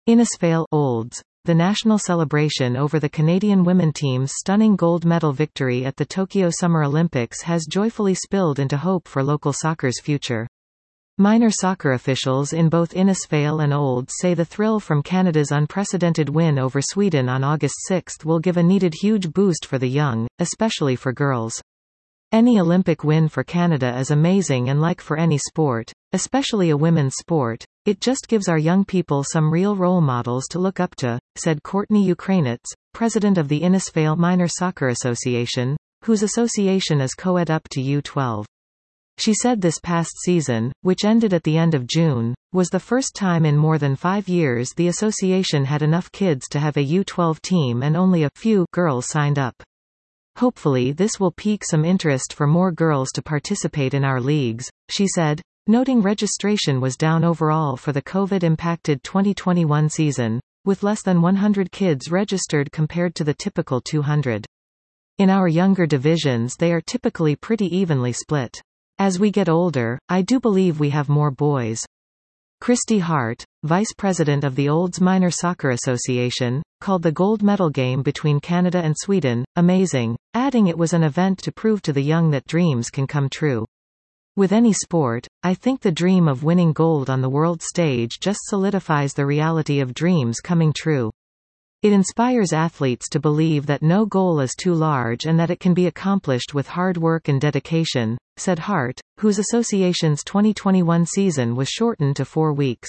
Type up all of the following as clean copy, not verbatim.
Innisfail Olds. The national celebration over the Canadian women team's stunning gold medal victory at the Tokyo Summer Olympics has joyfully spilled into hope for local soccer's future. Minor soccer officials in both Innisfail and Olds say the thrill from Canada's unprecedented win over Sweden on August 6 will give a needed huge boost for the young, especially for girls. Any Olympic win for Canada is amazing, and like for any sport, especially a women's sport, it just gives our young people some real role models to look up to, said Courtney Ukrainitz, president of the Innisfail Minor Soccer Association, whose association is co-ed up to U12. She said this past season, which ended at the end of June, was the first time in more than 5 years the association had enough kids to have a U12 team and only a few girls signed up. Hopefully this will pique some interest for more girls to participate in our leagues, she said, noting registration was down overall for the COVID-impacted 2021 season, with less than 100 kids registered compared to the typical 200. In our younger divisions they are typically pretty evenly split. As we get older, I do believe we have more boys. Christy Hart, vice president of the Olds Minor Soccer Association, called the gold medal game between Canada and Sweden amazing, adding it was an event to prove to the young that dreams can come true. With any sport, I think the dream of winning gold on the world stage just solidifies the reality of dreams coming true. It inspires athletes to believe that no goal is too large and that it can be accomplished with hard work and dedication, said Hart, whose association's 2021 season was shortened to 4 weeks.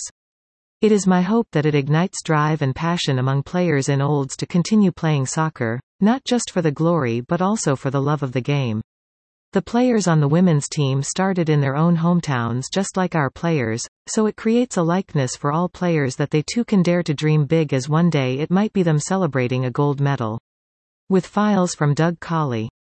It is my hope that it ignites drive and passion among players in Olds to continue playing soccer, not just for the glory but also for the love of the game. The players on the women's team started in their own hometowns just like our players, so it creates a likeness for all players that they too can dare to dream big, as one day it might be them celebrating a gold medal. With files from Doug Colley.